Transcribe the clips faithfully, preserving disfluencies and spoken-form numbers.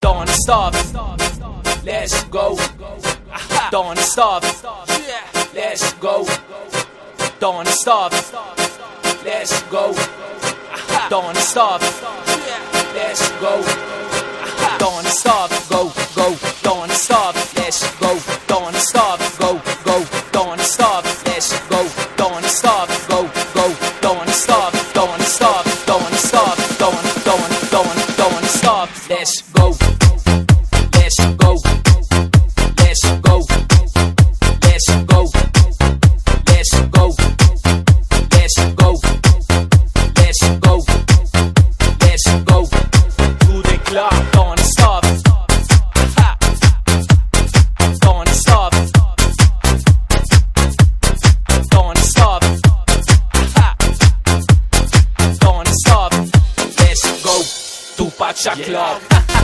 Don't stop. Let's go. Don't stop. Let's go. Don't stop. Let's go. Don't stop. Let's go. Don't stop. Go, go. Don't stop. Let's go. Don't stop. Go, go. Don't stop. Let's go. Don't stop. Go, go. Don't stop. Don't stop. Don't stop. Don't, don't, don't, don't stop. Let's go. Let's go. Let's go. Let's go. Let's go. Let's go. Let's go. Let's go. To the club. Don't stop. Don't stop. Don't stop. Don't stop. Let's go. To Pacha Club.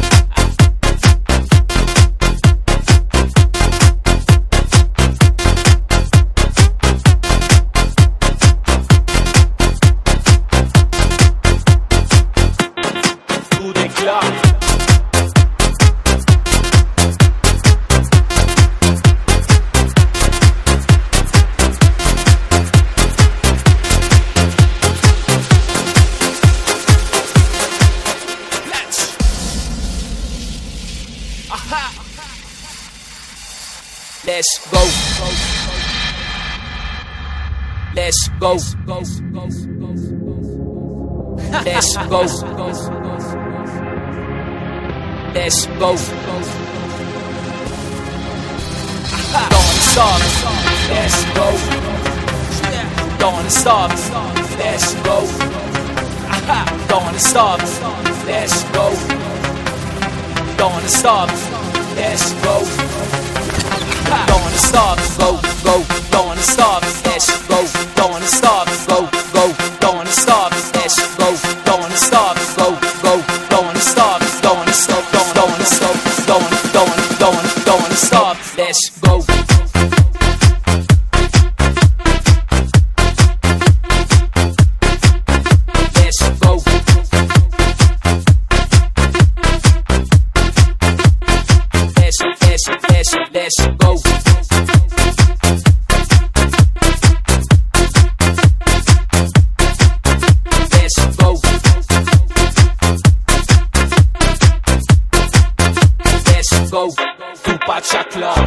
To the club. Let's go. Let's go. Let's go. Let's go. Don't stop. Let's go. Don't stop. Let's go. Don't stop. Let's go. Don't stop. Let's go. Don't stop, go, go, don't stop, let's go, don't stop, go, go, don't stop, let's go, don't stop, go, go, don't stop, don't stop, don't, don't stop, don't, don't, don't, don't stop, let's go. Let's go. Let's, let's, let's, let's go. Go to Pacha Club.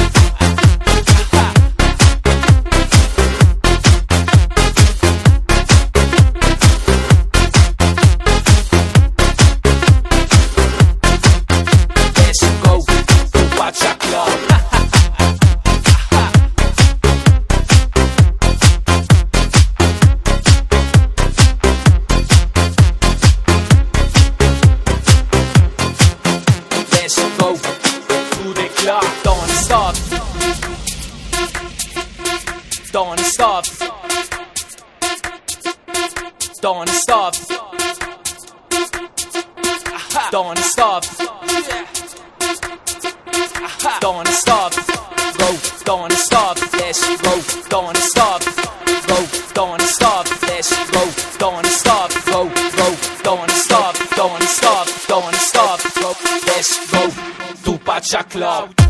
Let's go to Pacha Club. Let's go. Don't stop. Don't stop. Don't stop. Don't stop. Don't stop. Go. Don't stop. Let's go. Don't stop. Go. Don't stop. Let's go. Don't stop. Go. Go. Don't stop. Don't stop. Don't stop. Go. Let's go to Pacha Club.